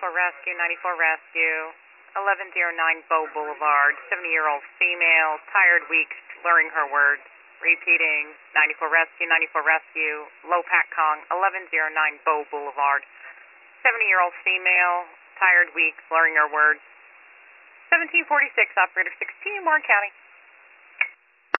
94 Rescue, 94 Rescue, 1109 Bow Boulevard, 70-year-old female, tired, weak, slurring her words, repeating, 94 Rescue, 94 Rescue, Low Pat Kong, 1109 Bow Boulevard, 70-year-old female, tired, weak, slurring her words, 1746, operator 16, Warren County.